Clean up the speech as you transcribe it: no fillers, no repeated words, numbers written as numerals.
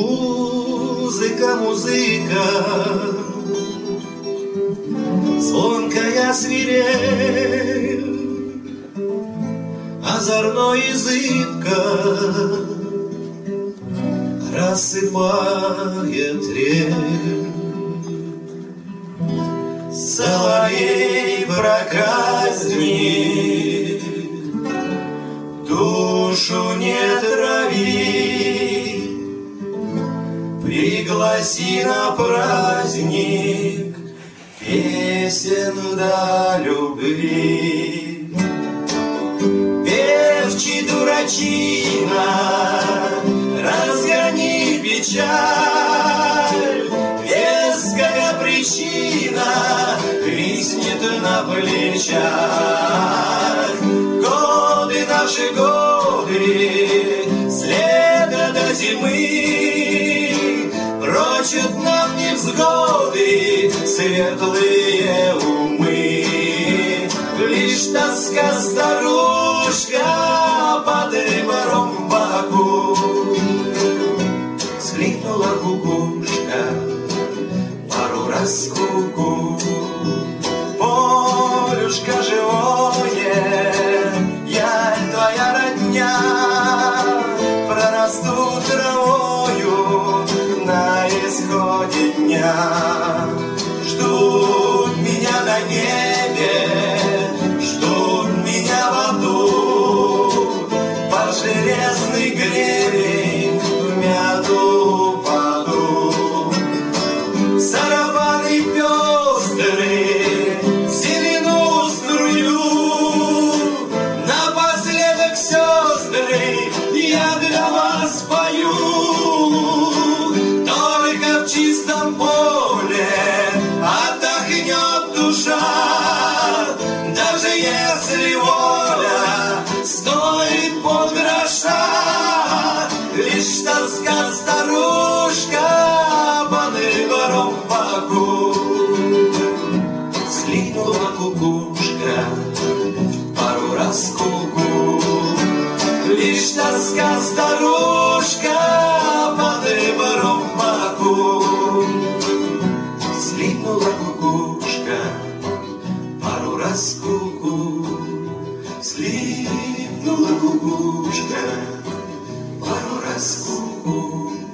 Музыка, музыка, звонкая свирель, озорной и зыбко рассыпает трель. Соловей проказник, душу не трави, пригласи на праздник песен до любви. Певчий дурачина, разгони печаль, веская причина виснет на плечах. Годы наши годы, следа до зимы, прочат нам невзгоды светлые умы. Лишь тоска старушка под двором в боку. Скликнула кукушка пару раз ку-ку. Полюшка живое, я твоя родня, прорасту травою на исходе дня. Ждут меня на небе, ждут меня в аду, под железный гребень в мяту упаду. Сарафаны пестрые, зелену струю, напоследок, сестры, я для вас пою. Только в чистом поле отдохнет душа, даже если воля стоит полгроша. Лишь тоска старушка под двором в боку. Скликнула кукушка пару раз ку-ку. Лишь тоска старушка под двором в боку. Скликнула кукушка пару раз ку-ку. Слипнула кукушка пару раз ку-ку.